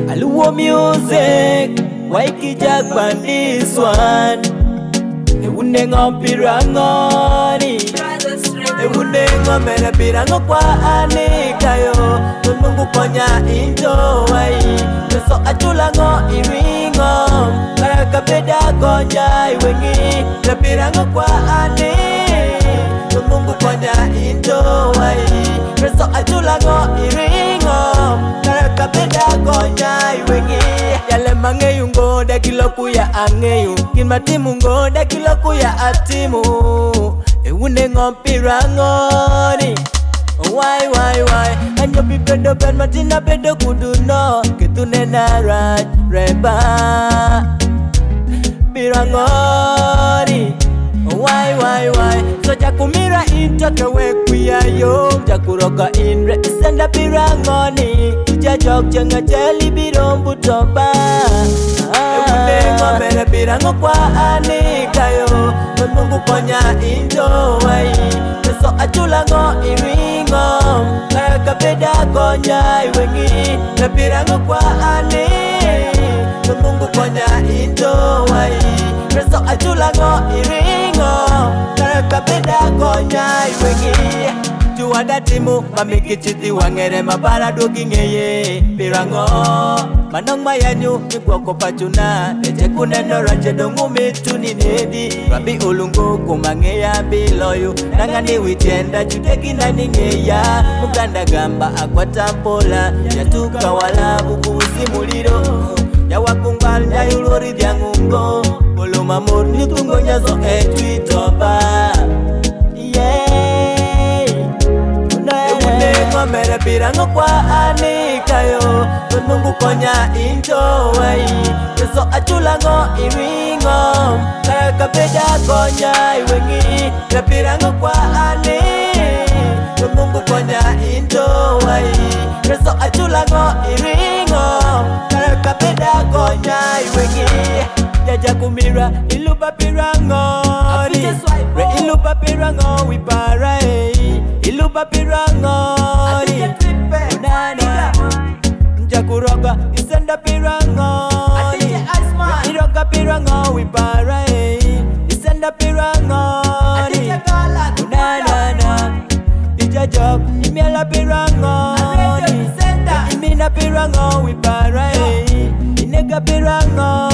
Aluo music, Waiki Jack on this one. Ewunengo pirangoni, ewunengo mera pirango kwa anikayo. Mungu ponya injowai, Yeso achulango iringo. Karaka beda konya iwengi, na pirango kwa ane. Mungu ponya injowai, Yeso achulango iringo. Karaka beda konya iwengi. Yale mange yungo da kiloku ya angeyu, kimatimu ngo da kiloku ya atimu. Ewunengo pirangoni. Why Anyo pipedo ben matina pedo kuduno Ketune narat reba Pirangoni. Why So jakumira into kewe kuya yo Jakuroka inre isenda pirangoni Jajok jenga jeli birombu toba Ewunengo mere pirango kwa anikayo Mungu ponya injowai Yeso achulango iringo Karaka beda konya iwengi Na pirango kwa ane Mungu ponya injowai Yeso achulango iringo Karaka beda konya iwengi Juwada timu mamiki chiti wangere mabara dogi ngeye Pirango manong mayanyu Nikuoko pachuna Eche kuneno rache dongu mitu ni nedi Rabi ulungu kumangeya biloyu Nangani witienda chuteki na ningeya Muganda gamba akwa tampola Yatuka wala bukusi muliro Ya wakungal ya yulori diangungo Polo mamur nyutungo nyazo etwitoba Mere pirango kwa anikayo Mungu ponya injowai Yeso achulango iringo Karaka beda konya iwengi Na pirango kwa ane Mungu ponya injowai Yeso achulango iringo Karaka beda konya iwengi Jaja kumira ilupa pirango Re ilupa pirango wipara Ilupa pirango Jakuroka isenda pirango Iroka pirango wipara Isenda pirango Ijajok imiela pirango Imina pirango wipara Inega pirango